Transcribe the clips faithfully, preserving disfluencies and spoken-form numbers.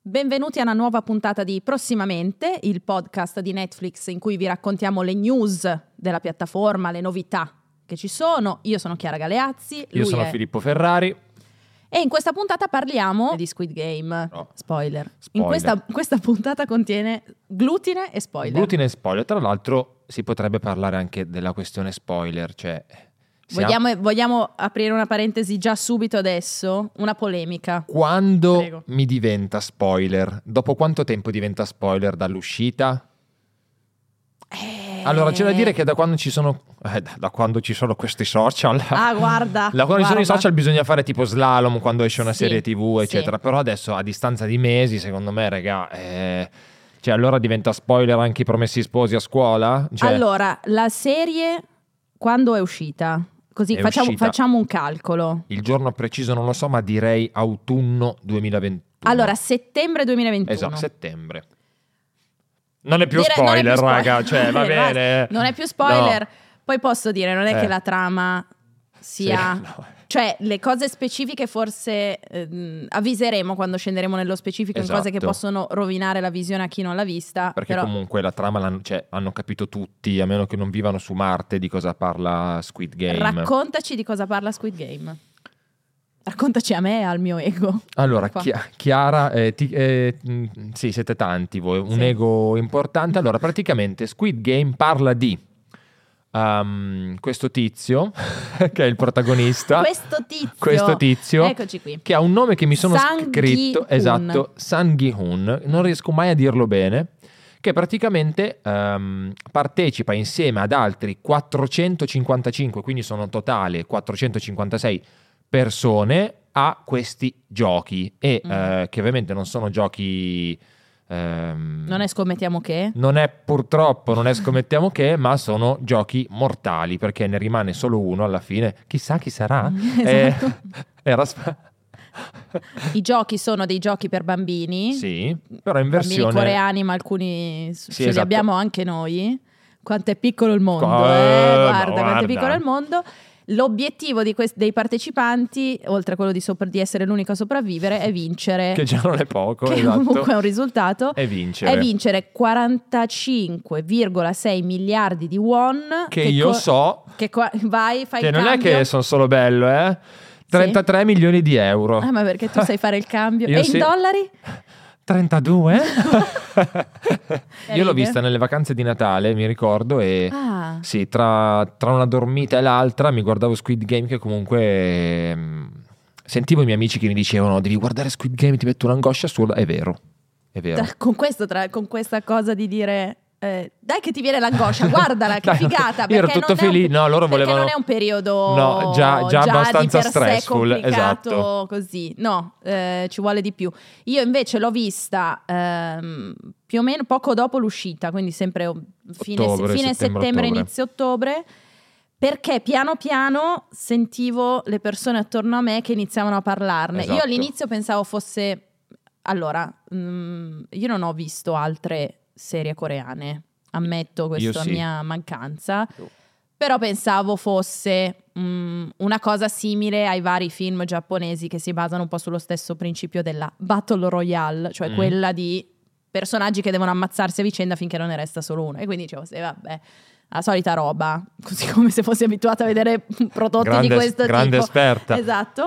Benvenuti a una nuova puntata di Prossimamente, il podcast di Netflix in cui vi raccontiamo le news della piattaforma, le novità che ci sono. Io sono Chiara Galeazzi. Io lui sono è... Filippo Ferrari. E in questa puntata parliamo di Squid Game. No. Spoiler. Spoiler. In questa, questa puntata contiene glutine e spoiler. Glutine e spoiler. Tra l'altro si potrebbe parlare anche della questione spoiler, cioè... Vogliamo, vogliamo aprire una parentesi già subito adesso? Una polemica. Quando Prego. mi diventa spoiler? Dopo quanto tempo diventa spoiler dall'uscita? Eh... Allora, c'è da dire che da quando ci sono eh, da quando ci sono questi social, Ah, guarda. da quando guarda. ci sono i social bisogna fare tipo slalom quando esce una Sì, serie tivù, eccetera. sì. Però adesso a distanza di mesi, secondo me, raga, eh, cioè allora diventa spoiler anche i Promessi Sposi a scuola? Cioè, Allora, la serie quando è uscita? Così È facciamo, uscita. facciamo un calcolo. il giorno preciso non lo so, ma direi autunno duemilaventuno. Allora, settembre duemilaventuno. Esatto, settembre. Non è più Dire- non è spoiler, più spoiler. raga, cioè va Basta. bene. Non è più spoiler. No. Poi posso dire, non è Eh. che la trama sia... Sì, no. Cioè, le cose specifiche forse ehm, avviseremo quando scenderemo nello specifico in cose che Esatto. possono rovinare la visione a chi non l'ha vista. Perché però... comunque la trama l'hanno, cioè, hanno capito tutti, a meno che non vivano su Marte, di cosa parla Squid Game. Raccontaci di cosa parla Squid Game. Raccontaci a me e al mio ego. Allora, Qua. Chi- Chiara, eh, ti- eh, mh, sì, siete tanti voi, un Sì. ego importante. Allora, praticamente Squid Game parla di um, questo tizio, che è il protagonista. Questo tizio. Questo tizio. Eccoci qui. Che ha un nome che mi sono Sang scritto, Gi-hun. esatto, Sang Gi-hun, non riesco mai a dirlo bene, che praticamente ehm, partecipa insieme ad altri quattrocentocinquantacinque, quindi sono totale quattrocentocinquantasei persone a questi giochi e Mm. eh, che ovviamente non sono giochi... ehm, Non è scommettiamo che? non è purtroppo, non è scommettiamo che, ma sono giochi mortali, perché ne rimane solo uno alla fine. Chissà chi sarà. Esatto. Eh, era sp- I giochi sono dei giochi per bambini. Sì, però in Bambini versione... coreani, ma alcuni s- Sì, ce li esatto. abbiamo anche noi. Quanto è piccolo il mondo, Eh, eh? ma Guarda, quanto guarda. è piccolo il mondo. L'obiettivo di quest- dei partecipanti, oltre a quello di, sopra- di essere l'unico a sopravvivere, è vincere. Che già non è poco, che esatto. comunque è un risultato. È vincere. È vincere quarantacinque virgola sei miliardi di won. Che io co- so Che qua- vai, fai che il non è cambio. che sono solo bello, eh? trentatré milioni di euro. Ah, ma perché tu sai fare il cambio? Io E sì. in dollari? trentadue? Io l'ho ride? vista nelle vacanze di Natale, mi ricordo, e Ah. sì, tra, tra una dormita e l'altra mi guardavo Squid Game, che comunque ehm, sentivo i miei amici che mi dicevano devi guardare Squid Game, ti metto un'angoscia assurda. È vero, è vero. Tra- con, questo, tra- con questa cosa di dire eh, dai che ti viene l'angoscia, guardala che Dai, figata, io ero perché tutto non è un- felice. No, loro perché volevano- non è un periodo No, già- già abbastanza di per sé stressful, complicato, esatto. così no, eh, ci vuole di più. Io invece l'ho vista ehm, più o meno poco dopo l'uscita, quindi sempre oh, fine, Ottobre, fine settembre, settembre, ottobre. inizio ottobre, perché piano piano sentivo le persone attorno a me che iniziavano a parlarne. Io Esatto. all'inizio pensavo fosse... Allora, mm, io non ho visto altre serie coreane, ammetto questa sì. mia mancanza, però pensavo fosse mm, una cosa simile ai vari film giapponesi che si basano un po' sullo stesso principio della Battle Royale, cioè Mm. quella di personaggi che devono ammazzarsi a vicenda finché non ne resta solo uno. E quindi dicevo, sì, vabbè, la solita roba, così come se fossi abituata a vedere prodotti Grande- di questo grande tipo. esperta. Esatto.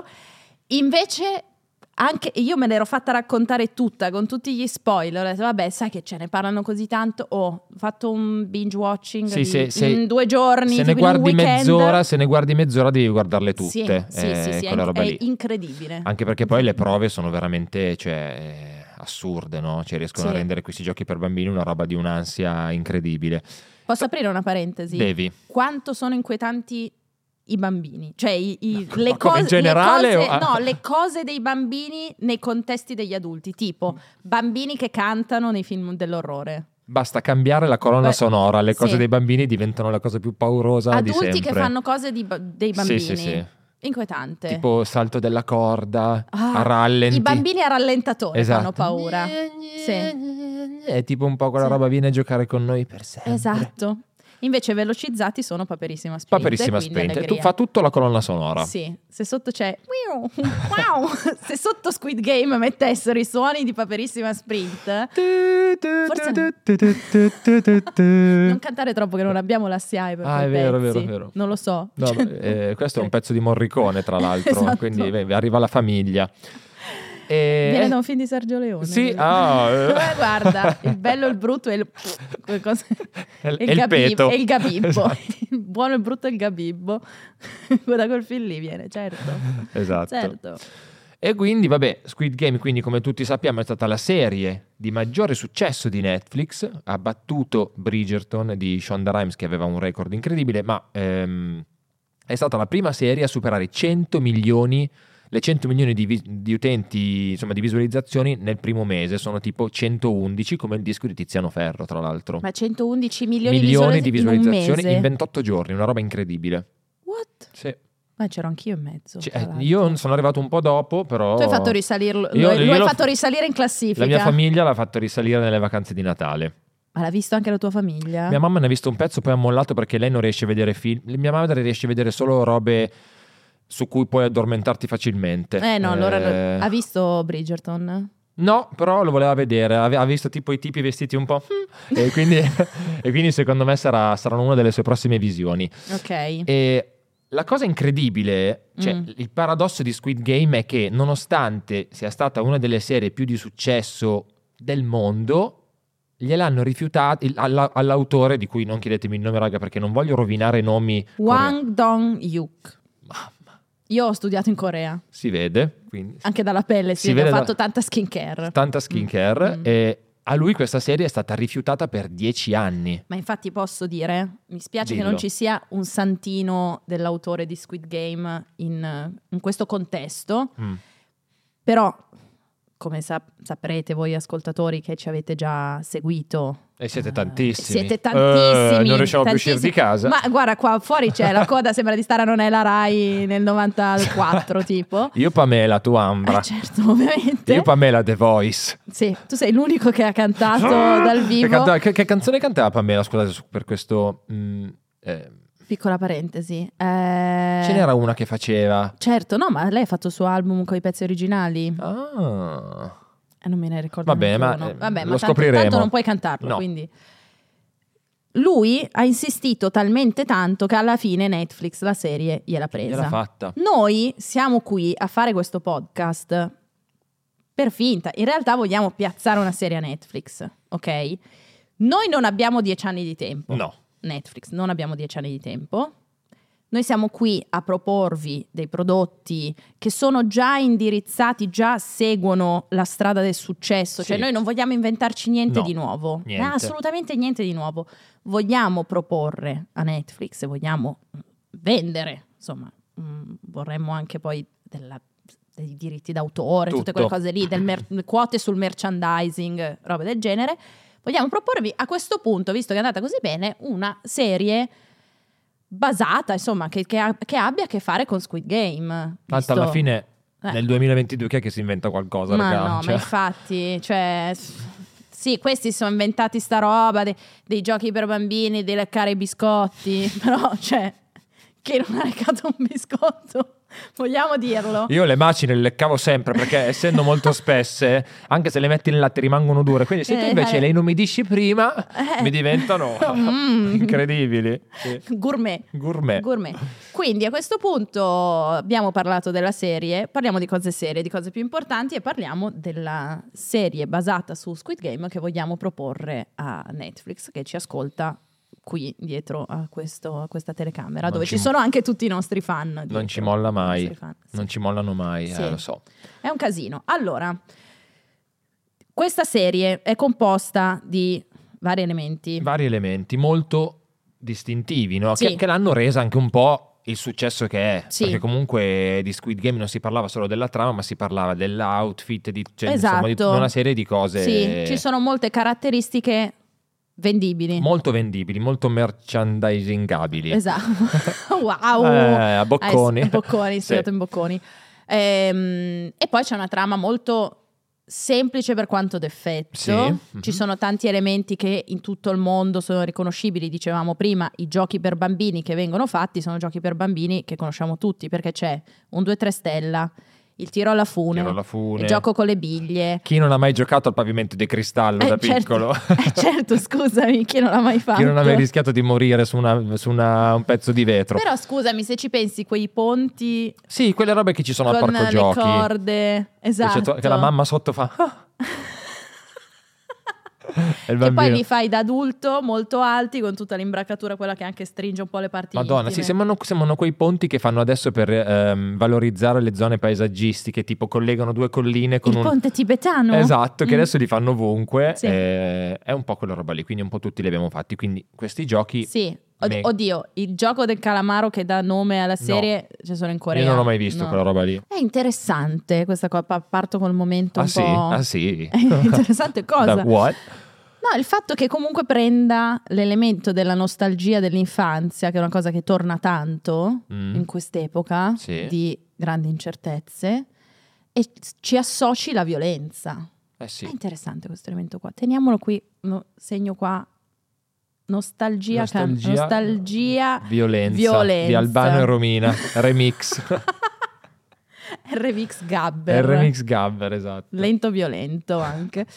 Invece anche io me l'ero fatta raccontare tutta con tutti gli spoiler. Ho detto, vabbè, sai che ce ne parlano così tanto. Oh, ho fatto un binge watching Sì, di- se- se- in due giorni, Se tipo ne in un guardi weekend. mezz'ora, se ne guardi mezz'ora devi guardarle Sì, tutte. sì, eh, sì, sì, è, quella roba è lì. incredibile. Anche perché poi le prove sono veramente, cioè, eh, assurde, no? Cioè riescono Sì. a rendere questi giochi per bambini una roba di un'ansia incredibile. Posso aprire una parentesi? Devi. Quanto sono inquietanti i bambini? Cioè i, i- le, Ma come cose, in generale le cose, o- no, le cose dei bambini nei contesti degli adulti, tipo bambini che cantano nei film dell'orrore. Basta cambiare la colonna Beh, sonora, le cose sì. dei bambini diventano la cosa più paurosa di Adulti sempre. che fanno cose di ba- dei Sì, bambini. sì, sì. Inquietante. Tipo salto della corda, Ah, a rallenti. I bambini a rallentatore Esatto. fanno paura. Sì. È tipo un po' quella Sì. roba, viene a giocare con noi per sempre. Esatto. Invece velocizzati sono Paperissima Sprint. Paperissima quindi Sprint. E tu allegria. fa tutto la colonna sonora. Sì, se sotto c'è wow, se sotto Squid Game mettessero i suoni di Paperissima Sprint, forse non cantare troppo che non abbiamo la S I A E per Ah, quei è vero, pezzi. è vero, è vero. Non lo so. No, eh, questo è un pezzo di Morricone, tra l'altro, Esatto. quindi beh, arriva la famiglia. E... Viene da un film di Sergio Leone. Sì, ah, eh. Eh, guarda, il bello, il brutto e il, qualcosa- E il- e il e il gabib- peto. e il gabibbo. Esatto. Il buono, il brutto e il gabibbo. Da quel film lì viene, certo. Esatto. Certo. E quindi, vabbè, Squid Game, quindi come tutti sappiamo, è stata la serie di maggiore successo di Netflix, ha battuto Bridgerton di Shonda Rhimes, che aveva un record incredibile, ma ehm, è stata la prima serie a superare cento milioni, le cento milioni di, vi- di utenti, insomma, di visualizzazioni nel primo mese, sono tipo centoundici, come il disco di Tiziano Ferro, tra l'altro. Ma centoundici milioni, Milioni di, di visualizzazioni visualizzazioni in un in mese? ventotto giorni, una roba incredibile. What? Sì. Ma c'ero anch'io in mezzo. Cioè, tra l'altro. io sono arrivato un po' dopo, però... Tu hai fatto risalirlo, Io- lo, io lo hai l'ho- fatto risalire in classifica. La mia famiglia l'ha fatto risalire nelle vacanze di Natale. Ma l'ha visto anche la tua famiglia? Mia mamma ne ha visto un pezzo, poi ha mollato perché lei non riesce a vedere film. Mia madre riesce a vedere solo robe su cui puoi addormentarti facilmente. Eh no, allora Eh, lo- ha visto Bridgerton? No, però lo voleva vedere. Ave- Ha visto tipo i tipi vestiti un po'. e, quindi, e quindi secondo me sarà, saranno una delle sue prossime visioni. Ok. E la cosa incredibile, cioè Mm. il paradosso di Squid Game è che nonostante sia stata una delle serie più di successo del mondo, gliel'hanno rifiutato alla- all'autore, di cui non chiedetemi il nome, raga, perché non voglio rovinare nomi. Wang Dong-hyuk. Mamma, Io ho studiato in Corea, si vede, quindi anche dalla pelle, si Si vede, ho vede fatto da- tanta skincare. tanta skincare Mm. e a lui questa serie è stata rifiutata per dieci anni. Ma infatti posso dire, mi spiace Dillo. che non ci sia un santino dell'autore di Squid Game in, in questo contesto, Mm. però come sap- saprete voi ascoltatori che ci avete già seguito, E siete eh, tantissimi. siete tantissimi, Eh, non riusciamo più a tantissimi. uscire di casa. Ma guarda, qua fuori c'è la coda, sembra di stare a Non è la Rai nel novantaquattro tipo. Io Pamela, tu Ambra. Eh, certo, ovviamente. Io Pamela The Voice. Sì, tu sei l'unico che ha cantato dal Che, vivo. canta- che- che canzone cantava Pamela? Scusate su- per questo. mm, eh, Piccola parentesi. Eh, Ce n'era una che faceva. Certo, no, ma lei ha fatto il suo album con i pezzi originali. Ah. E non me ne ricordo Va bene, neanche ma, uno. eh, Vabbè, lo ma tanto, scopriremo. tanto non puoi cantarlo, No. quindi... Lui ha insistito talmente tanto che alla fine Netflix la serie gliel'ha presa. Gliel'ha fatta. Noi siamo qui a fare questo podcast per finta. In realtà vogliamo piazzare una serie a Netflix, ok? Noi non abbiamo dieci anni di tempo. No. Netflix, non abbiamo dieci anni di tempo. Noi siamo qui a proporvi dei prodotti che sono già indirizzati, già seguono la strada del successo. Sì. Cioè noi non vogliamo inventarci niente No, di nuovo. niente. Eh, assolutamente niente di nuovo. Vogliamo proporre a Netflix e vogliamo vendere. Insomma, mh, vorremmo anche poi della- dei diritti d'autore, tutte Tutto. quelle cose lì, del mer- quote sul merchandising, robe del genere. Vogliamo proporvi a questo punto, visto che è andata così bene, una serie basata, insomma, che, che ha- che abbia a che fare con Squid Game. Tanto visto- alla fine, Eh. nel duemilaventidue, chi è che si inventa qualcosa? Ma raga? no, Cioè, ma infatti, cioè... Sì, questi sono inventati sta roba de- dei giochi per bambini, di leccare i biscotti, però, cioè, chi non ha leccato un biscotto? Vogliamo dirlo? Io le macine le leccavo sempre perché essendo molto spesse, anche se le metti nel latte rimangono dure. Quindi se tu Eh, invece eh. le inumidisci prima, Eh. mi diventano Mm. incredibili. Sì. Gourmet. Gourmet. Gourmet. Quindi a questo punto abbiamo parlato della serie, parliamo di cose serie, di cose più importanti e parliamo della serie basata su Squid Game che vogliamo proporre a Netflix che ci ascolta qui dietro a, questo, a questa telecamera Non dove ci ci mo- sono anche tutti i nostri fan. Non dietro, ci molla i mai. nostri fan, sì. Non ci mollano mai, Sì. eh, lo so. È un casino. Allora, questa serie è composta di vari elementi. Vari elementi molto distintivi, no? Sì. che, che l'hanno resa anche un po' il successo che è. Sì. Perché comunque di Squid Game non si parlava solo della trama, ma si parlava dell'outfit, di, cioè, Esatto. insomma, di una serie di cose Sì, ci sono molte caratteristiche vendibili. molto vendibili, molto merchandisingabili. Esatto. Wow. Eh, a bocconi. Eh, sì, a bocconi, Sì. studiato in bocconi. Ehm, e poi c'è una trama molto semplice per quanto d'effetto, Sì. Mm-hmm. ci sono tanti elementi che in tutto il mondo sono riconoscibili, dicevamo prima, i giochi per bambini che vengono fatti sono giochi per bambini che conosciamo tutti, perché c'è un due tre stella, il tiro alla fune, Tiro alla fune. il gioco con le biglie. Chi non ha mai giocato al pavimento di cristallo Eh, da certo, piccolo? eh, certo, scusami, chi non l'ha mai fatto? Chi non ha mai rischiato di morire su, una, su una- un pezzo di vetro? Però scusami, se ci pensi, quei ponti Sì, quelle robe che ci sono al con parco le giochi. corde, Che, esatto. c'è to- che la mamma sotto fa... "Ah". E il Che poi bambino- li fai da adulto molto alti con tutta l'imbracatura, quella che anche stringe un po' le parti Madonna, intime. sì, sembrano, sembrano quei ponti che fanno adesso per ehm, valorizzare le zone paesaggistiche, tipo collegano due colline con Il un... ponte tibetano? Esatto, che Mm. adesso li fanno ovunque, Sì. eh, è un po' quella roba lì, quindi un po' tutti li abbiamo fatti, quindi questi giochi... Sì. Od- me- Oddio, il gioco del calamaro che dà nome alla serie c'è solo in Corea. Io non ho mai visto No. quella roba lì. È interessante questa cosa, pa- parto col momento Ah un sì? po'... Ah sì? È interessante cosa? Da what? No, il fatto che comunque prenda l'elemento della nostalgia dell'infanzia, che è una cosa che torna tanto Mm. in quest'epoca Sì. di grandi incertezze, e ci associ la violenza. Eh sì. È interessante questo elemento qua. Teniamolo qui, no, segno qua. Nostalgia, can- Nostalgia, nostalgia Violenza, violenza. di Albano e Romina, remix. Remix Gabber. Il remix Gabber, esatto. Lento violento anche.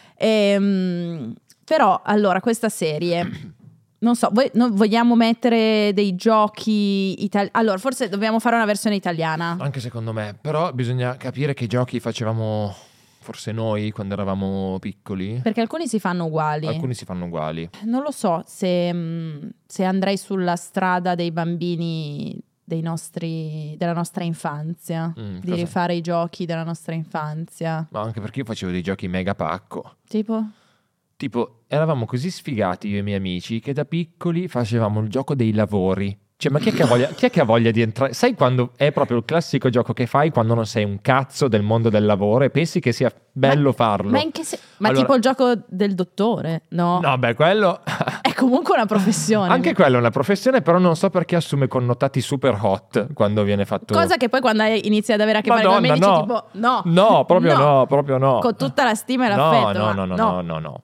Ehm, però, allora, questa serie, non so, voi, no, vogliamo mettere dei giochi italiani? Allora, forse dobbiamo fare una versione italiana. Anche secondo me, però bisogna capire che giochi facevamo forse noi quando eravamo piccoli. Perché alcuni si fanno uguali. Alcuni si fanno uguali. Non lo so se, mh, se andrei sulla strada dei bambini dei nostri, della nostra infanzia, Mm, di cosa? rifare i giochi della nostra infanzia. Ma anche perché io facevo dei giochi mega pacco. Tipo? Tipo, eravamo così sfigati io e i miei amici che da piccoli facevamo il gioco dei lavori. Cioè, ma chi è che ha voglia, chi è che ha voglia di entrare? Sai quando è proprio il classico gioco che fai quando non sei un cazzo del mondo del lavoro e pensi che sia bello Ma- farlo? Ma, in che se- ma Allora- tipo il gioco del dottore? No, No, beh, quello... è comunque una professione. Anche quello è una professione, però non so perché assume connotati super hot quando viene fatto... Cosa che poi quando hai- inizi ad avere a che fare con Madonna, amici, no. tipo no, No, proprio no, proprio no. con tutta la stima e No, l'affetto. no, ma no, no, no, no, no.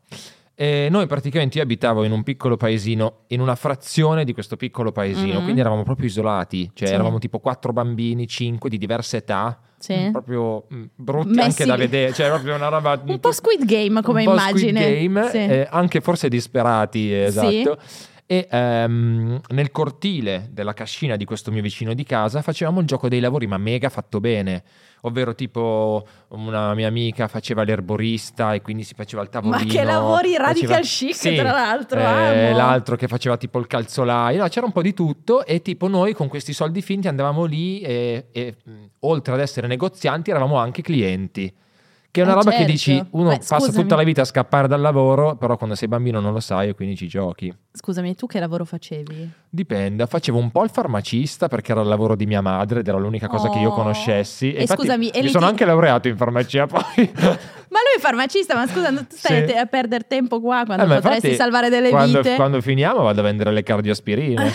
E noi praticamente io abitavo in un piccolo paesino, in una frazione di questo piccolo paesino, Mhm. quindi eravamo proprio isolati, cioè Sì. eravamo tipo quattro bambini, cinque di diverse età, Sì. proprio mm, brutti Messi anche da lì. vedere, cioè proprio una roba Un po' Squid Game come un po' immagine. Squid Game, Sì. eh, anche forse disperati, esatto. E ehm, nel cortile della cascina di questo mio vicino di casa facevamo il gioco dei lavori, ma mega fatto bene. Ovvero tipo una mia amica faceva l'erborista e quindi si faceva il tavolino. Ma che lavori radical faceva- chic, Sì, tra l'altro, eh, amo. l'altro che faceva tipo il calzolaio. No, c'era un po' di tutto e tipo noi con questi soldi finti andavamo lì e, e mh, oltre ad essere negozianti eravamo anche clienti. Che è una Eh, roba che certo. dici, uno Beh, passa scusami. tutta la vita a scappare dal lavoro, però quando sei bambino non lo sai e quindi ci giochi. Scusami, tu che lavoro facevi? Dipende, facevo un po' il farmacista perché era il lavoro di mia madre ed era l'unica cosa che io Oh. conoscessi. E infatti scusami, e mi lì sono ti- anche laureato in farmacia poi. Ma lui è farmacista, ma scusa, non tu stai Sì. a perdere tempo qua quando Eh, ma potresti infatti, salvare delle quando, vite? quando finiamo vado a vendere le cardioaspirine.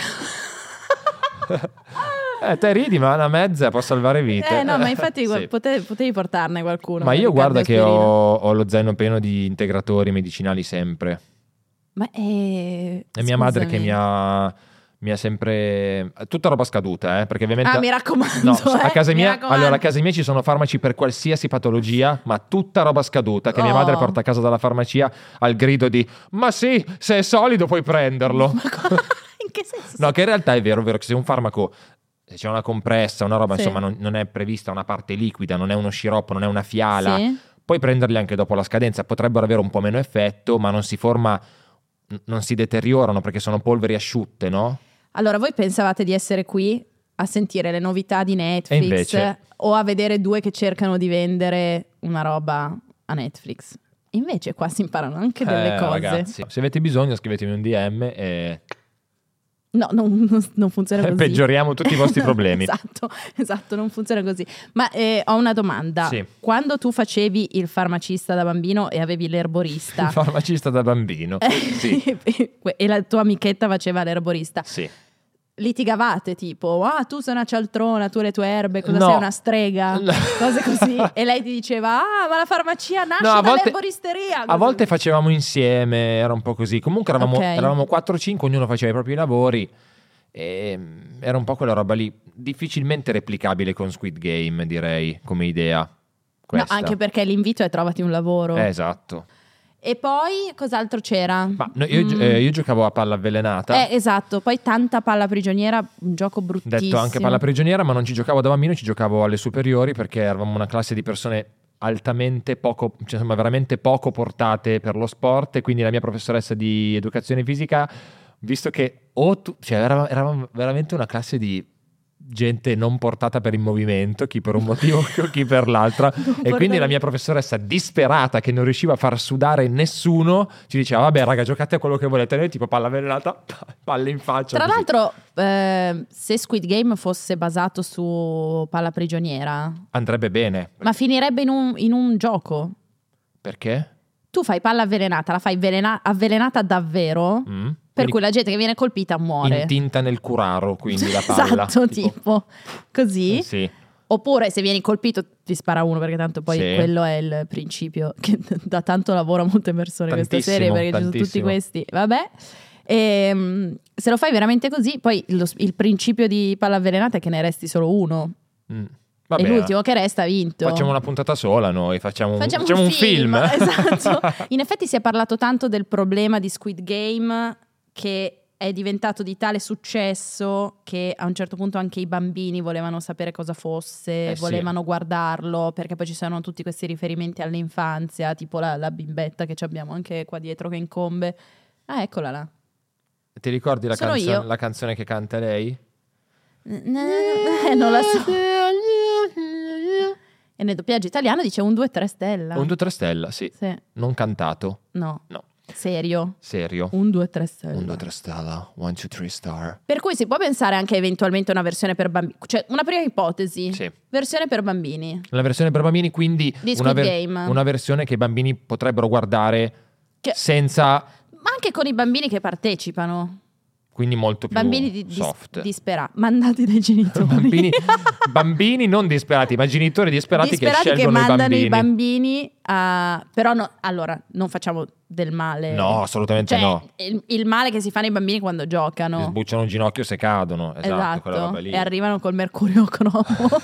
Eh, te ridi, ma una mezza può salvare vite. Eh no, ma infatti Sì. potevi, potevi portarne qualcuno. Ma di io guarda che cardioaspirina. ho, ho lo zaino pieno di integratori medicinali sempre. Ma eh, E mia madre scusami. che mi ha, mi ha sempre... Tutta roba scaduta, eh, perché ovviamente... Ah, mi raccomando, No, eh, a casa mi mia, raccomando. allora a casa mia ci sono farmaci per qualsiasi patologia, ma tutta roba scaduta che mia Oh. madre porta a casa dalla farmacia al grido di "Ma sì, se è solido puoi prenderlo". Ma co- in che senso? No, che in realtà è vero, ovvero che se un farmaco, se c'è una compressa, una roba, Sì. insomma, non, non è prevista una parte liquida, non è uno sciroppo, non è una fiala, Sì? puoi prenderli anche dopo la scadenza, potrebbero avere un po' meno effetto, ma non si forma, n- non si deteriorano perché sono polveri asciutte, no? Allora, voi pensavate di essere qui a sentire le novità di Netflix E invece? o a vedere due che cercano di vendere una roba a Netflix? Invece qua si imparano anche delle Eh, cose. ragazzi, se avete bisogno scrivetemi un D M e No, non, non- non funziona così. peggioriamo tutti i vostri problemi. Esatto, esatto, non funziona così. Ma eh, ho una domanda. Sì. Quando tu facevi il farmacista da bambino e avevi l'erborista, Il farmacista da bambino. Sì, e la tua amichetta faceva l'erborista, sì. litigavate tipo, ah tu sei una cialtrona, tu le tue erbe, cosa No. sei una strega, No. cose così, e lei ti diceva, ah ma la farmacia nasce No, a volte- dall'erboristeria. A Così. volte facevamo insieme, era un po' così. Comunque eravamo, Ok. eravamo quattro cinque, ognuno faceva i propri lavori. E mm, era un po' quella roba lì. Difficilmente replicabile con Squid Game, direi, come idea. No, Questa. anche perché l'invito è trovati un lavoro. Eh, esatto. E poi cos'altro c'era? Ma no, io, Mm. eh, io giocavo a palla avvelenata. Eh, esatto, poi tanta palla prigioniera, un gioco bruttissimo. Detto anche palla prigioniera, ma non ci giocavo da bambino, ci giocavo alle superiori perché eravamo una classe di persone altamente poco, cioè insomma veramente poco portate per lo sport, e quindi la mia professoressa di educazione fisica, visto che o tu, cioè eravamo, eravamo veramente una classe di gente non portata per il movimento, chi per un motivo, chi per l'altra, Non e quindi portata- la mia professoressa disperata che non riusciva a far sudare nessuno ci diceva vabbè raga, giocate a quello che volete, noi tipo palla avvelenata, palle in faccia. Tra così. l'altro, eh, se Squid Game fosse basato su palla prigioniera, Andrebbe bene. ma finirebbe in un, in un gioco. Perché? Tu fai palla avvelenata, la fai avvelena- avvelenata davvero, Mm. per Quindi cui la gente che viene colpita muore. intinta nel curaro, quindi la palla. Esatto, tipo, così. Eh, sì. Oppure se vieni colpito ti spara uno, perché tanto poi Sì. quello è il principio che dà tanto lavoro a molte persone questa Tantissimo, serie, perché ci sono tutti tantissimo. questi, vabbè. E, se lo fai veramente così, poi lo- il principio di palla avvelenata è che ne resti solo uno. Mm. E Vabbè, l'ultimo che resta ha vinto. facciamo una puntata sola noi, facciamo, un- Facciamo facciamo un film. Esatto. In effetti si è parlato tanto del problema di Squid Game, che è diventato di tale successo che a un certo punto anche i bambini volevano sapere cosa fosse, Eh sì. volevano guardarlo, perché poi ci sono tutti questi riferimenti all'infanzia, tipo la, la bimbetta che ci abbiamo anche qua dietro che incombe. Ah, eccola là. Ti ricordi la, Sono canzone, io. la canzone che canta lei? Eh, non la so. E nel doppiaggio italiano dice un due tre stella. Un due tre stella, sì. Sì. Non cantato. No. No. Serio. Serio. Un due tre stella. Un due tre stella. One two three star. Per cui si può pensare anche eventualmente a una versione per bambini, cioè una prima ipotesi, Sì. versione per bambini. La versione per bambini, quindi Di una, Squid Game. una versione che i bambini potrebbero guardare Che- senza, Ma anche con i bambini che partecipano, quindi molto più bambini di, di, soft. disperati, mandati dai genitori. Bambini, bambini non disperati, ma genitori disperati, disperati che che, scelgono mandano i i bambini. bambini a... Però no, allora, non facciamo del male. No, assolutamente Cioè, no. il, il male che si fanno i bambini quando Si giocano. sbucciano un ginocchio se cadono. Esatto, quella roba lì. E arrivano col mercurio cromo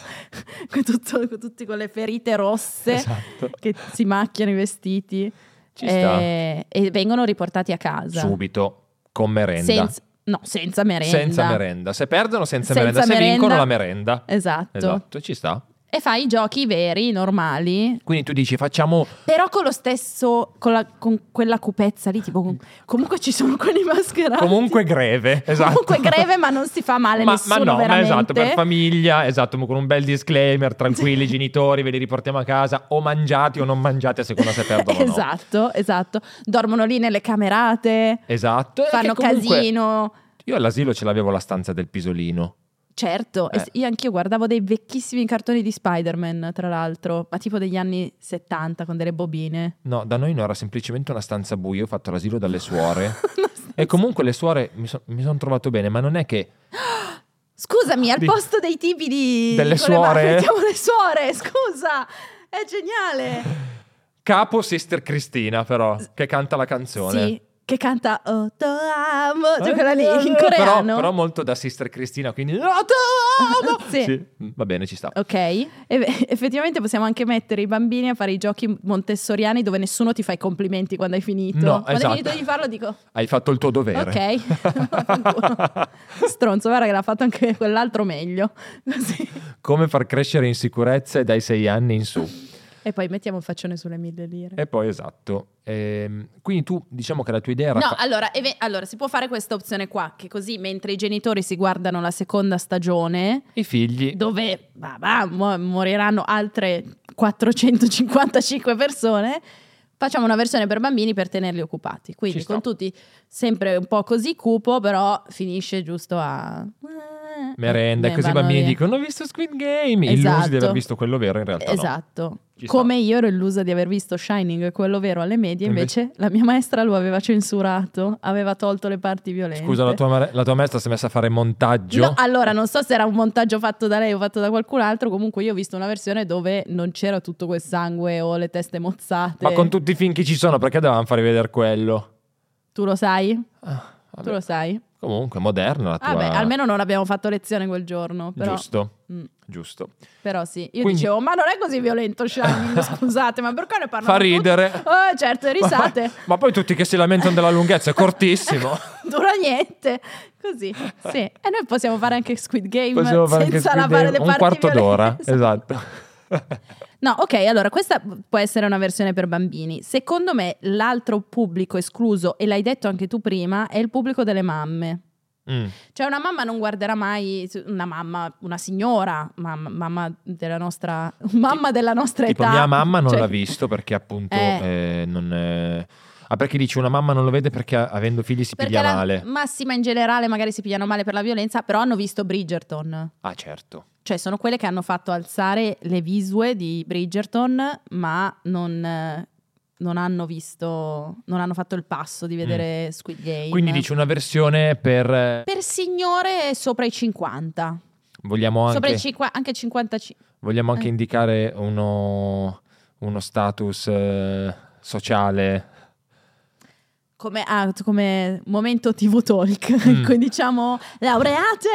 con, tutto, con tutti con le ferite rosse Esatto. che si macchiano i vestiti. Ci sta. e, e vengono riportati a casa Subito, con merenda. senza, no, senza merenda. Senza merenda. Se perdono senza, Senza merenda, se merenda. vincono la merenda. Esatto. Esatto, ci sta. E fai i giochi veri, normali, Quindi tu dici facciamo però con lo stesso, con, la- con quella cupezza lì, tipo com- comunque ci sono quelli mascherati. comunque greve, esatto. Comunque greve, ma non si fa male ma, nessuno ma no, ma veramente. esatto, per famiglia, esatto, con un bel disclaimer, tranquilli genitori, ve li riportiamo a casa, o mangiati o non mangiati a seconda se perdono o no. Esatto, esatto. Dormono lì nelle camerate, Esatto. e fanno che comunque- casino. Io all'asilo ce l'avevo la stanza del pisolino. Certo, e Eh. s- io anch'io guardavo dei vecchissimi cartoni di Spider-Man, tra l'altro, ma tipo degli anni settanta con delle bobine. No, da noi no, era semplicemente una stanza buia. Io ho fatto l'asilo dalle suore. E comunque le suore mi, so- mi sono trovato bene, ma non è che Scusami, al Di- posto dei tipi di... Delle con le mani, suore? mettiamo le suore, scusa, è geniale. capo Sister Cristina, però, che canta la canzone. Sì, che canta Oh, to amo, cioè quella lì in coreano. Però, però molto da Sister Cristina, quindi "Oh, te amo!" Sì. Sì, va bene, ci sta. Ok, e beh, effettivamente possiamo anche mettere i bambini a fare i giochi montessoriani dove nessuno ti fa i complimenti quando hai finito. No, quando esatto. hai finito di farlo dico Hai fatto il tuo dovere. ok, stronzo, guarda che l'ha fatto anche quell'altro meglio. Così. Come far crescere in sicurezza dai sei anni in su. E poi mettiamo il faccione sulle mille lire. E poi esatto. Ehm, quindi tu diciamo che la tua idea era... No, fa- allora, eve- allora si può fare questa opzione qua, che così mentre i genitori si guardano la seconda stagione, I figli... dove bah, bah, mo- moriranno altre quattrocentocinquantacinque persone, facciamo una versione per bambini per tenerli occupati. Quindi Ci sta. con tutti sempre un po' così cupo, però finisce giusto a... merenda, eh, e così i vanno bambini via. dicono ho visto Squid Game, Esatto. illusi di aver visto quello vero, in realtà Esatto. no. Ci sta. Come io ero illusa di aver visto Shining, quello vero, alle medie, invece, Invece- la mia maestra lo aveva censurato, aveva tolto le parti violente. Scusa, la tua, mare- la tua maestra si è messa a fare montaggio? No, allora non so se era un montaggio fatto da lei o fatto da qualcun altro, comunque io ho visto una versione dove non c'era tutto quel sangue o le teste mozzate. Ma con tutti i film che ci sono, perché dovevamo fare vedere quello? Tu lo sai? Ah, Tu vabbè. lo sai? Comunque, moderna la tua... Vabbè, almeno non abbiamo fatto lezione quel giorno. Però, Giusto, Mm, giusto. però sì, io Quindi- dicevo, ma non è così violento Shining, scusate, ma perché ne parlano Fa ridere. tutti? Oh, certo, risate. Ma, ma poi tutti che si lamentano della lunghezza, è cortissimo. Dura niente. Così, sì. E noi possiamo fare anche Squid Game Possiamo fare senza anche Squid lavare Game le un parti quarto violente. d'ora, esatto. No, ok, allora questa può essere una versione per bambini. Secondo me l'altro pubblico escluso, e l'hai detto anche tu prima, è il pubblico delle mamme. Mm. Cioè una mamma non guarderà mai, una mamma, una signora, mamma, mamma della nostra, mamma della nostra Tipo età. mia mamma non Cioè, l'ha visto perché appunto Eh. eh, non è... Ah, perché dici una mamma non lo vede perché avendo figli si perché piglia la male. massima in generale magari si pigliano male per la violenza, però hanno visto Bridgerton. Ah, certo. Cioè sono quelle che hanno fatto alzare le visue di Bridgerton, ma non, eh, non hanno visto, non hanno fatto il passo di vedere Squid Game. Quindi dici una versione per... eh, Per signore sopra i cinquanta. Vogliamo Sopra i anche, cinquanta, anche cinquantacinque. vogliamo anche eh. indicare uno, uno status eh, sociale. Come, ah, come momento T V Talk, Mm. quindi diciamo laureate,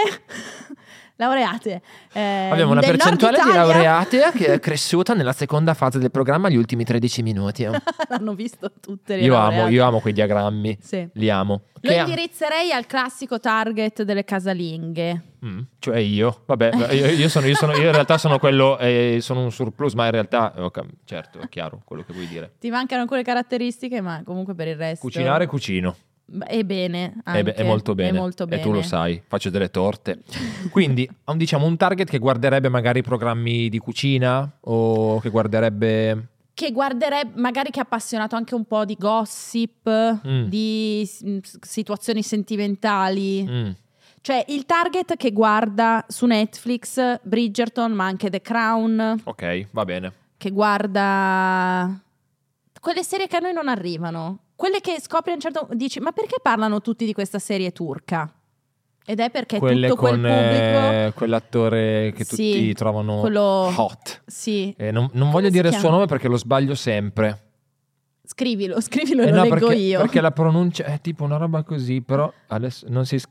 laureate. eh, Abbiamo una del percentuale Nord di Italia. laureate che è cresciuta nella seconda fase del programma gli ultimi tredici minuti. L'hanno visto tutte le Io amo, laureate. io amo quei diagrammi, Sì. li amo. Lo Che- indirizzerei al classico target delle casalinghe. Mm, cioè io, vabbè, io, io sono, io sono, io in realtà sono quello, eh, sono un surplus, ma in realtà, ok, certo, è chiaro quello che vuoi dire. Ti mancano alcune caratteristiche, ma comunque per il resto. Cucinare, cucino. È bene. È, Anche. è molto bene. È molto bene. E tu lo sai, faccio delle torte. Quindi, un, diciamo, un target che guarderebbe magari programmi di cucina o che guarderebbe... Che guarderebbe, magari che è appassionato anche un po' di gossip, Mm. di s- situazioni sentimentali. Mm, Cioè il target che guarda su Netflix Bridgerton, ma anche The Crown, ok, va bene. che guarda quelle serie che a noi non arrivano. Quelle che scopri a un certo punto, dici, ma perché parlano tutti di questa serie turca? Ed è perché Quelle tutto quel con pubblico... eh, quell'attore che Sì, tutti trovano quello- hot. Sì, Eh, non, non voglio si dire il chiama? suo nome perché lo sbaglio sempre. scrivilo, scrivilo e Eh lo no, leggo perché, io. perché la pronuncia è tipo una roba così, però adesso non si...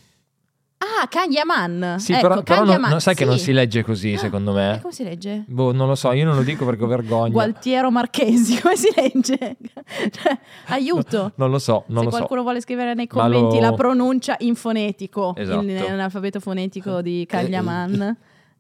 Ah, Kanyaman. Sì, ecco, però, però non, Kanyaman, non sai sì. che non si legge così, secondo Eh, me. come si legge? Boh, non lo so, io non lo dico perché ho vergogna. Gualtiero Marchesi, come si legge? Cioè, aiuto. Non lo so, non Se lo so. qualcuno vuole scrivere nei Ma commenti lo- la pronuncia in fonetico, Esatto. in, nell'alfabeto fonetico di Kanyaman.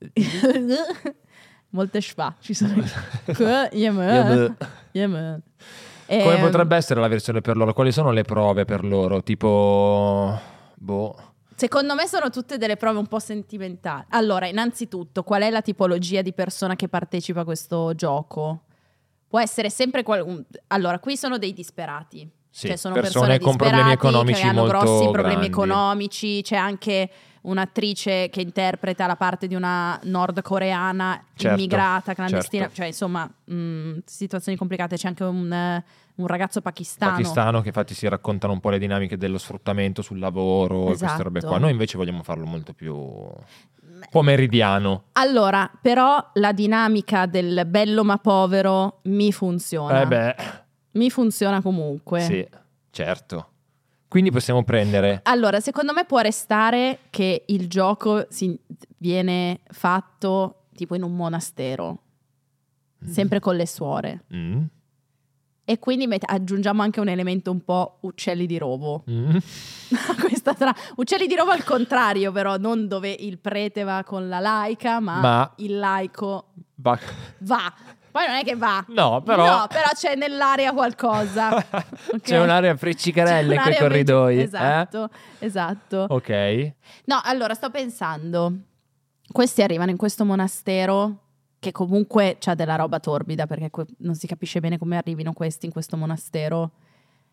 Molte schwa ci sono. Kanyaman. Kanyaman. Come Ehm, potrebbe essere la versione per loro? Quali sono le prove per loro? Tipo... Boh... Secondo me sono tutte delle prove un po' sentimentali. Allora, innanzitutto, qual è la tipologia di persona che partecipa a questo gioco? Può essere sempre qual- un- allora, qui sono dei disperati. Sì, Cioè sono persone persone, con problemi disperati economici che hanno molto grossi problemi grandi. economici. C'è anche un'attrice che interpreta la parte di una nordcoreana Certo, immigrata clandestina. certo. Cioè, insomma, mh, situazioni complicate. C'è anche un, eh, un ragazzo pakistano. Pakistano che infatti si raccontano un po' le dinamiche dello sfruttamento sul lavoro e queste Esatto. robe qua. Noi invece vogliamo farlo molto più pomeridiano. Allora, però la dinamica del bello ma povero mi funziona. Eh beh, Mi funziona comunque. sì, certo. Quindi possiamo prendere... Allora, secondo me può restare che il gioco si- viene fatto tipo in un monastero, sempre con le suore. Mm, E quindi met- aggiungiamo anche un elemento un po' uccelli di rovo. mm. Questa tra... Uccelli di rovo al contrario, però, non dove il prete va con la laica, ma, Ma- il laico Va- va. Poi non è che va. No, però... No, però c'è nell'aria qualcosa. Ok? C'è un'area a friccicarelle in quei Un'area corridoi. veg- Esatto, esatto. Eh? Ok. No, allora sto pensando, questi arrivano in questo monastero che comunque c'ha della roba torbida, perché que- non si capisce bene come arrivino questi in questo monastero.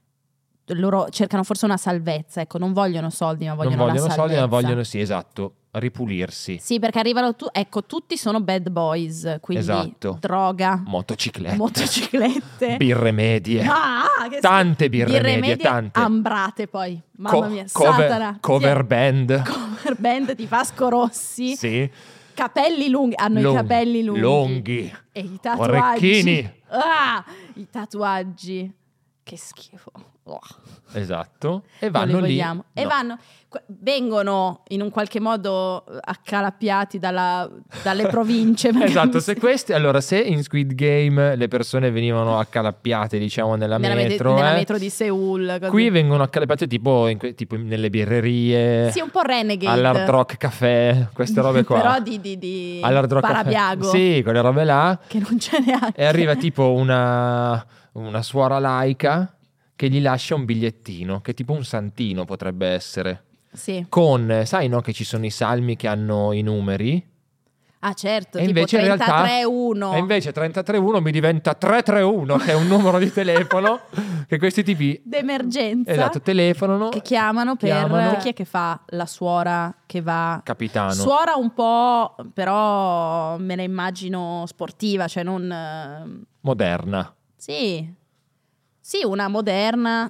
Loro cercano forse una salvezza, ecco, non vogliono soldi, ma vogliono, non vogliono la soldi, salvezza. ma vogliono, sì, esatto. ripulirsi. Sì, perché arrivano tu- ecco, tutti sono bad boys, quindi Esatto. droga, Motociclette, motociclette, birre medie, ah, che tante schifo. birre, birre medie, medie, tante. ambrate poi, mamma Co- mia, cover, satana. cover Sì. band. Cover band di Vasco Rossi. Sì. Capelli lunghi, hanno Lung- i capelli lunghi. lunghi. E i tatuaggi. Orecchini. Ah, i tatuaggi. Che schifo. Oh. Esatto. E Non li vanno lì. vogliamo. E No. vanno, que- vengono in un qualche modo accalappiati dalla- dalle province. perché Esatto, mi se si- questi, allora se in Squid Game le persone venivano accalappiate, diciamo, nella, nella, met- metro, nella eh, metro di Seul. Così. qui vengono accalappiate tipo, in que- tipo nelle birrerie, Sì, un po' Renegade. all'Hard Rock Café, queste robe qua. Però di, di, di All'Hard Rock Café. Parabiago. Sì, quelle robe là. Che non c'è neanche. E arriva tipo una, una suora laica che gli lascia un bigliettino, che tipo un santino potrebbe essere. Sì. Con, sai no, che ci sono i salmi che hanno i numeri? Ah, certo, E tipo invece in realtà trentatré uno. E invece trentatré uno mi diventa trecentotrentatré, che è un numero di telefono che questi tipi D'emergenza. esatto, telefonano, Che chiamano per chiamano. chi è che fa la suora che va capitano. suora un po', però me la immagino sportiva, cioè non eh, Moderna. sì. Sì, una moderna.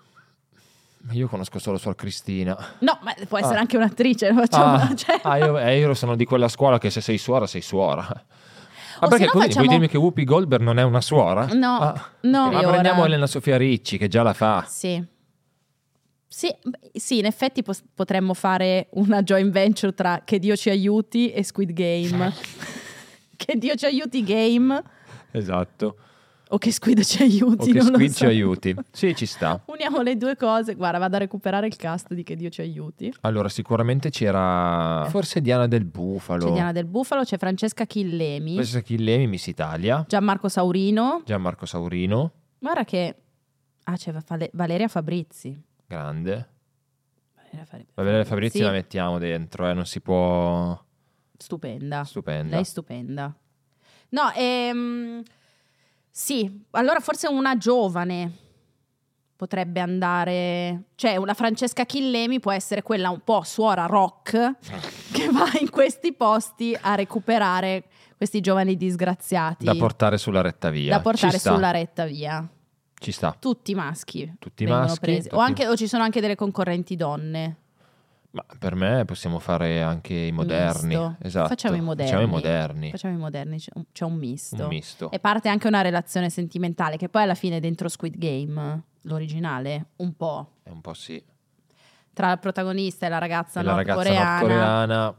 Io conosco solo Suor Cristina. No, ma può essere Ah. anche un'attrice, facciamo, Ah, cioè- ah, io, eh, io sono di quella scuola che se sei suora sei suora. Ah, O perché se no quindi facciamo- vuoi dirmi che Whoopi Goldberg non è una suora? No, Ah, no. ok. Ma E ora- prendiamo Elena Sofia Ricci che già la fa. Sì. Sì, beh, sì, in effetti pos- potremmo fare una joint venture tra Che Dio ci aiuti e Squid Game. Che Dio ci aiuti game Esatto. o che Squid ci aiuti, O che non lo Squid so. ci aiuti. Sì, ci sta. Uniamo le due cose. Guarda, vado a recuperare il cast di Che Dio ci aiuti. Allora, sicuramente c'era forse Diana del Bufalo. C'è Diana del Bufalo, c'è Francesca Chillemi, Francesca Chillemi, Miss Italia. Gianmarco Saurino. Gianmarco Saurino, Guarda che... Ah, c'è Vale- Valeria Fabrizi. grande. Valeria Fabri- Valeria Fabrizi Sì, la mettiamo dentro, eh, non si può... stupenda. Stupenda. Lei è stupenda. No, ehm, sì, allora forse una giovane potrebbe andare, cioè una Francesca Chillemi può essere quella un po' suora rock che va in questi posti a recuperare questi giovani disgraziati Da portare sulla retta via. da portare Ci sta. sulla retta via. Ci sta. Tutti maschi Tutti vengono maschi, presi. tutti- O, anche, o ci sono anche delle concorrenti donne. Ma per me possiamo fare anche i moderni. Misto. Esatto. Facciamo i moderni. Facciamo i moderni. Facciamo i moderni, c'è un, c'è un misto. Un misto. E parte anche una relazione sentimentale che poi alla fine dentro Squid Game, l'originale, un po'. È un po' sì. Tra il protagonista e la ragazza E la ragazza nordcoreana. nordcoreana.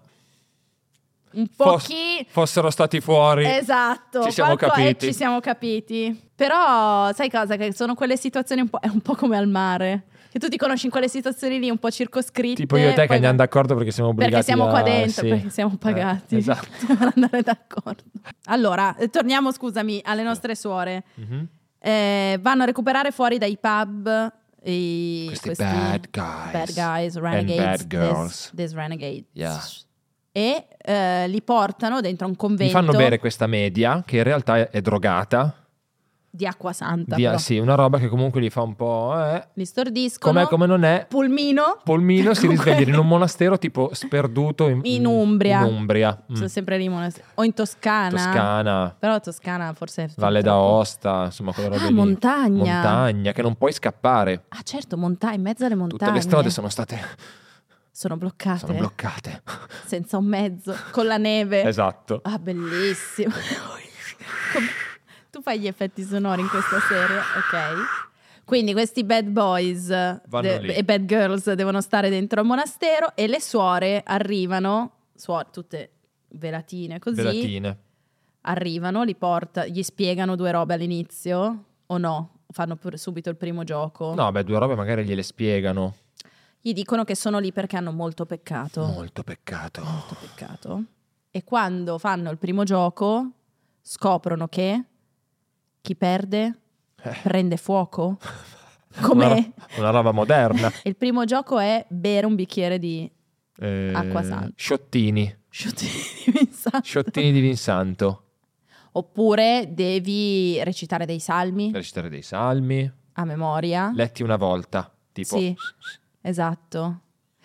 Un Fos- pochi... fossero stati fuori. Esatto, Ci siamo qualco- eh, capiti. ci siamo capiti. Però, sai cosa? Che sono quelle situazioni un po', è un po' come al mare. Che tu ti conosci in quelle situazioni lì un po' circoscritte. Tipo io e te che poi- andiamo d'accordo perché siamo obbligati Perché siamo a- qua dentro, sì. perché siamo pagati Eh, esatto. per andare d'accordo. Allora, eh, torniamo, scusami, alle nostre suore. Mhm. Eh, vanno a recuperare fuori dai pub i, Questi bad guys. bad guys, And renegades, bad girls. These, these renegades. Yeah. E eh, li portano dentro un Mi convento fanno bere questa media che in realtà è, è drogata. di acqua santa. Di- però. sì, una roba che comunque li fa un po'. Eh, Li stordiscono. com'è come non è. Pulmino. Polmino si Comunque- risveglia in un monastero tipo sperduto in, In Umbria. In Umbria. Mm. Sono sempre lì in monastero. O in Toscana. Toscana, Però Toscana forse è Valle troppo- d'Aosta, insomma quelle robe Ah, lì. montagna. Montagna, che non puoi scappare. Ah, certo, montagna, in mezzo alle montagne. Tutte le strade sono state Sono bloccate. sono bloccate. Senza un mezzo, con la neve. Esatto. Ah, bellissimo. Come- Tu fai gli effetti sonori in questa serie, ok? Quindi questi bad boys de- lì. e bad girls devono stare dentro al monastero e le suore arrivano, suore, tutte velatine così, Velatine. arrivano, li porta, gli spiegano due robe all'inizio o no? Fanno pure subito il primo gioco. No, beh, due robe magari gliele spiegano. Gli dicono che sono lì perché hanno molto peccato. Molto peccato. Molto peccato. E quando fanno il primo gioco scoprono che chi perde Eh. prende fuoco. Una, Com'è? una roba moderna. Il primo gioco è bere un bicchiere di Eh, Acqua santa. Sciottini. sciottini di Vinsanto. Sciottini di Vinsanto. Oppure devi recitare dei salmi Recitare dei salmi. a memoria. Letti una volta. Tipo. Sì, esatto.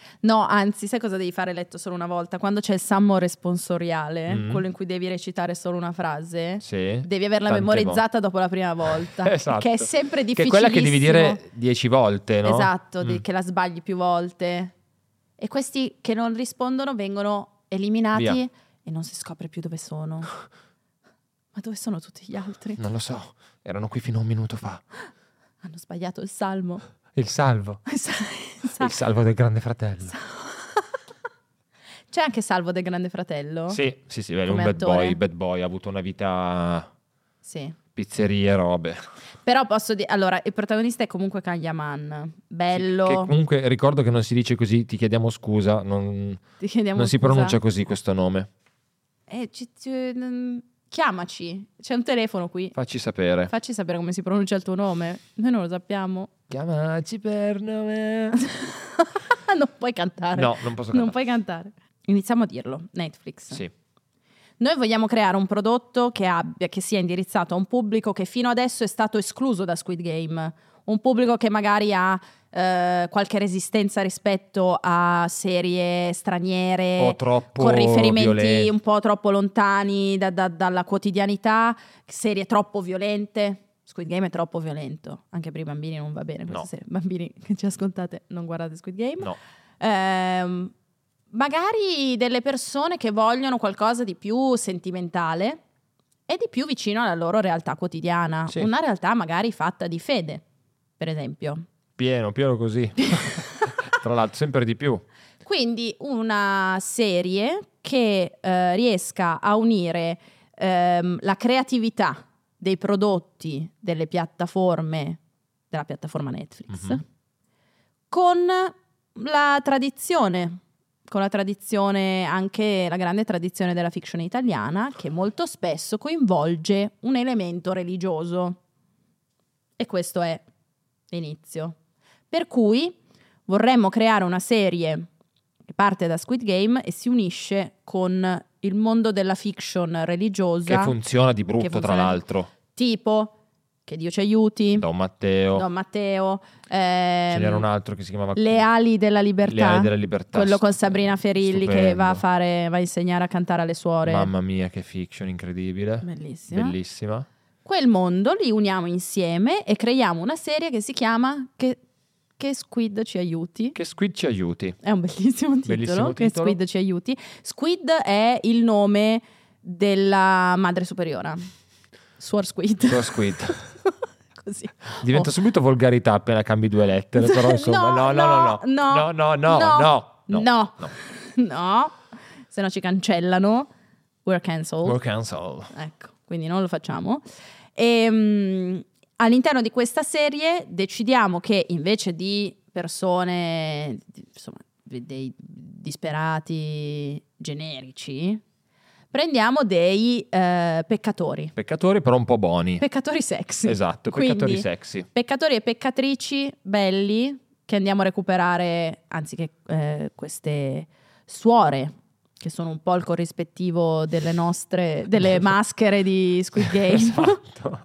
No, anzi, sai cosa devi fare letto solo una volta? Quando c'è il salmo responsoriale, Mm. quello in cui devi recitare solo una frase, Sì. devi averla Tante memorizzata dopo la prima volta. Esatto. Che è sempre Che è difficilissimo. quella che devi dire dieci volte, no? Esatto, Mm. di- che la sbagli più volte. E questi che non rispondono vengono eliminati Via. e non si scopre più dove sono. Ma dove sono tutti gli altri? Non lo so, erano qui fino a un minuto fa. Hanno sbagliato il salmo. Il salvo. Il sa- il sa- Il salvo del grande fratello. C'è anche Salvo del Grande Fratello? Sì, sì, sì, è un Come bad attore? boy, bad boy, ha avuto una vita, Sì. pizzerie, robe. Però posso dire, allora, il protagonista è comunque Kanyaman. Bello. Che comunque ricordo che non si dice così, ti chiediamo scusa, non, Ti chiediamo non si scusa. pronuncia così questo nome. Eh, ci- ci- mm, chiamaci, c'è un telefono qui. Facci sapere. Facci sapere come si pronuncia il tuo nome. Noi non lo sappiamo. Chiamaci per nome. Non puoi cantare. No, non posso Non cantare. puoi cantare. Iniziamo a dirlo, Netflix. Sì. Noi vogliamo creare un prodotto che abbia, che sia indirizzato a un pubblico che fino adesso è stato escluso da Squid Game. Un pubblico che magari ha eh, qualche resistenza rispetto a serie straniere O troppo con riferimenti violente. un po' troppo lontani da- da- dalla quotidianità, serie troppo violente. Squid Game è troppo violento, anche per i bambini non va bene questa No. serie. Bambini che ci ascoltate, non guardate Squid Game. No. Ehm, magari delle persone che vogliono qualcosa di più sentimentale e di più vicino alla loro realtà quotidiana. Sì. Una realtà magari fatta di fede, per esempio. Pieno, pieno così. Tra l'altro, sempre di più. Quindi una serie che eh, riesca a unire ehm, la creatività dei prodotti delle piattaforme, della piattaforma Netflix, Mhm. con la tradizione, con la tradizione, anche la grande tradizione della fiction italiana, che molto spesso coinvolge un elemento religioso. E questo è l'inizio. Per cui vorremmo creare una serie che parte da Squid Game e si unisce con il mondo della fiction religiosa. Che funziona di brutto, che tra funziona- l'altro. Tipo Che Dio ci aiuti, Don Matteo. Don Matteo, Ce ehm, n'era un altro che si chiamava Le ali della libertà, Le ali della libertà. quello con Sabrina Ferilli che Stupendo. va a fare, va a insegnare a cantare alle suore. Mamma mia, che fiction incredibile. Bellissima. Bellissima. Quel mondo li uniamo insieme e creiamo una serie che si chiama Che, che Squid ci aiuti. Che Squid ci aiuti. È un bellissimo titolo, Bellissimo Che titolo. Squid ci aiuti. Squid è il nome della madre superiora. Suor Squid. Suor Squid. Così. Diventa Oh. subito volgarità appena cambi due lettere, però insomma, no, no, no, no, no, no, no, no, no, no, no, no. no. Se no ci cancellano. We're cancelled. We're cancel. Ecco, quindi non lo facciamo. E, all'interno di questa serie decidiamo che invece di persone, insomma, dei disperati generici, prendiamo dei eh, peccatori. Peccatori però un po' buoni. Peccatori sexy. Esatto, Quindi, peccatori sexy. Peccatori e peccatrici belli che andiamo a recuperare, anzi che eh, queste suore che sono un po' il corrispettivo delle nostre, delle maschere di Squid Game. Esatto.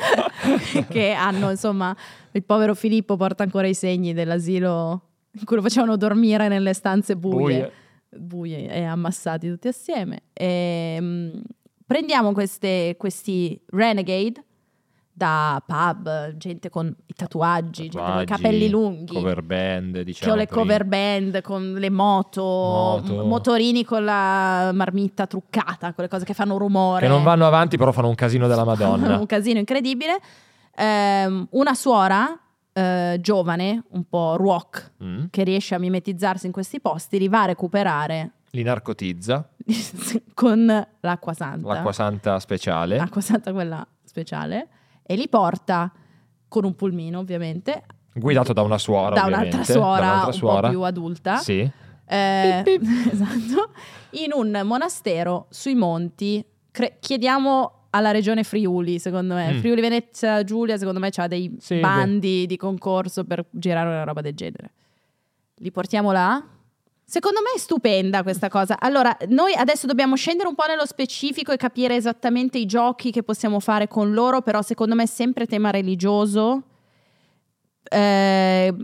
Che hanno, insomma, il povero Filippo porta ancora i segni dell'asilo in cui lo facevano dormire nelle stanze buie, buie, e ammassati tutti assieme. E, mh, prendiamo queste, questi renegade da pub, gente con i tatuaggi, gente con i Tatuaggi, capelli lunghi, cover band, che diciamo. ho le prima. cover band con le moto, Moto. m- motorini con la marmitta truccata, quelle cose che fanno rumore. Che non vanno avanti, però fanno un casino della Madonna. Un casino incredibile. Ehm, una suora eh, giovane, un po' rock, Mm. che riesce a mimetizzarsi in questi posti, li va a recuperare Li narcotizza. con l'acqua santa. L'acqua santa speciale. L'acqua santa, quella speciale. E li porta con un pulmino, ovviamente, Guidato da una suora, da ovviamente. un'altra suora, da un'altra un suora. po' più adulta. Sì. Eh, Pip, pip. esatto, in un monastero sui monti. Cre- chiediamo alla regione Friuli, secondo me, Mm. Friuli Venezia Giulia, secondo me c'ha dei Sì, bandi di concorso per girare una roba del genere. Li portiamo là? Secondo me è stupenda questa cosa. Allora, noi adesso dobbiamo scendere un po' nello specifico e capire esattamente i giochi che possiamo fare con loro, però secondo me è sempre tema religioso. Eh,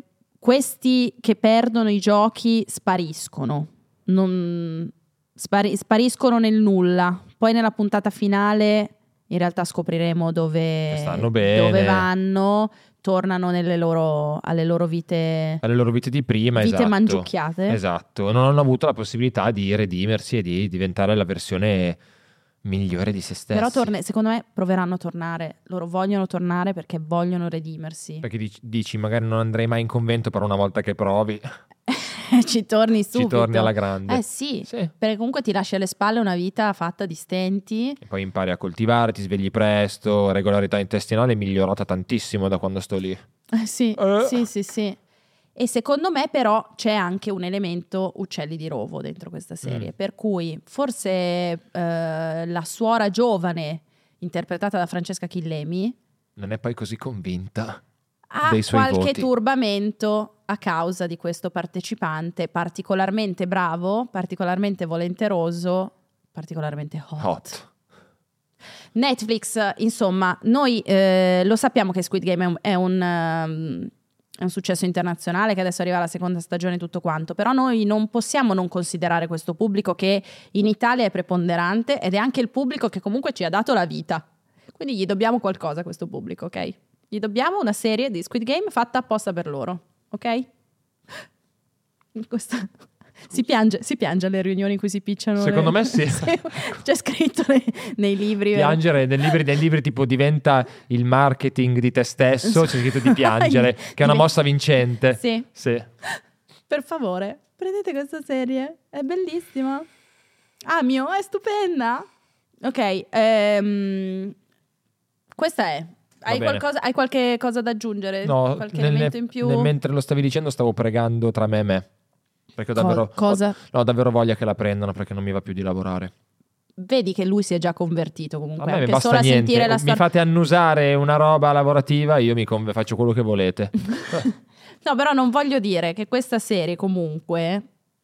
questi che perdono i giochi spariscono, non, spari, spariscono nel nulla. Poi nella puntata finale in realtà scopriremo dove, stanno bene, dove vanno, tornano nelle loro, alle loro vite, alle loro vite di prima, vite esatto. mangiucchiate. Esatto, non hanno avuto la possibilità di redimersi e di diventare la versione migliore di se stessi. Però torne, secondo me proveranno a tornare, loro vogliono tornare perché vogliono redimersi. Perché dici, dici magari non andrei mai in convento, però una volta che provi ci torni subito. ci torni alla grande. Eh sì, sì, perché comunque ti lasci alle spalle una vita fatta di stenti. E poi impari a coltivare, ti svegli presto, regolarità intestinale è migliorata tantissimo da quando sto lì. Eh sì, Eh. sì, sì, sì. E secondo me però c'è anche un elemento uccelli di rovo dentro questa serie, Mm. per cui forse eh, la suora giovane, interpretata da Francesca Chillemi, Non è poi così convinta ha dei suoi qualche voti. turbamento a causa di questo partecipante particolarmente bravo, particolarmente volenteroso, particolarmente hot. Hot. Netflix, insomma, noi eh, lo sappiamo che Squid Game è un, è un, um, è un successo internazionale, che adesso arriva la seconda stagione e tutto quanto, però noi non possiamo non considerare questo pubblico che in Italia è preponderante ed è anche il pubblico che comunque ci ha dato la vita. Quindi gli dobbiamo qualcosa a questo pubblico, ok? Gli dobbiamo una serie di Squid Game fatta apposta per loro, ok? Questa... Si piange, si piange alle riunioni in cui si picciano. Secondo le... me sì. C'è scritto nei, nei libri. Piangere nei libri, nei libri tipo diventa il marketing di te stesso, c'è scritto di piangere, che è una mossa vincente. Sì. Sì. Per favore, prendete questa serie, è bellissima. Ah mio, è stupenda. Ok, ehm, questa è. Hai, qualcosa, hai qualche cosa da aggiungere? No, qualche nel, elemento in più? nel, mentre lo stavi dicendo stavo pregando tra me e me. Perché ho Co- davvero, cosa? ho, no, ho davvero voglia che la prendano, perché non mi va più di lavorare. Vedi che lui si è già convertito comunque. A me anche mi basta solo niente. a sentire la Mi storia. fate annusare una roba lavorativa, io mi conv- faccio quello che volete. No, però non voglio dire che questa serie comunque,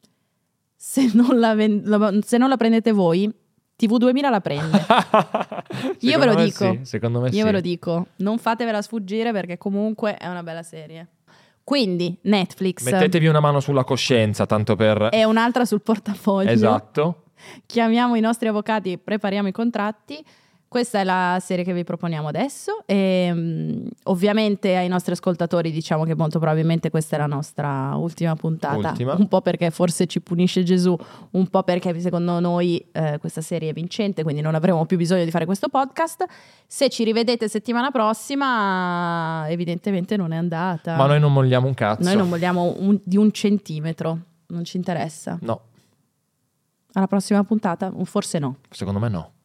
se non la, ven- se non la prendete voi, T V duemila la prende. Io ve lo me dico. Sì, secondo me Io sì. ve lo dico. Non fatevela sfuggire perché comunque è una bella serie. Quindi Netflix Mettetevi una mano sulla coscienza, tanto per... e un'altra sul portafoglio. Esatto. Chiamiamo i nostri avvocati e prepariamo i contratti. Questa è la serie che vi proponiamo adesso e um, ovviamente ai nostri ascoltatori diciamo che molto probabilmente questa è la nostra ultima puntata. Ultima. Un po' perché forse ci punisce Gesù, un po' perché secondo noi eh, questa serie è vincente, quindi non avremo più bisogno di fare questo podcast. Se ci rivedete settimana prossima evidentemente non è andata. Ma noi non molliamo un cazzo. Noi non vogliamo un, di un centimetro, non ci interessa. No, Alla prossima puntata? Forse no. secondo me no.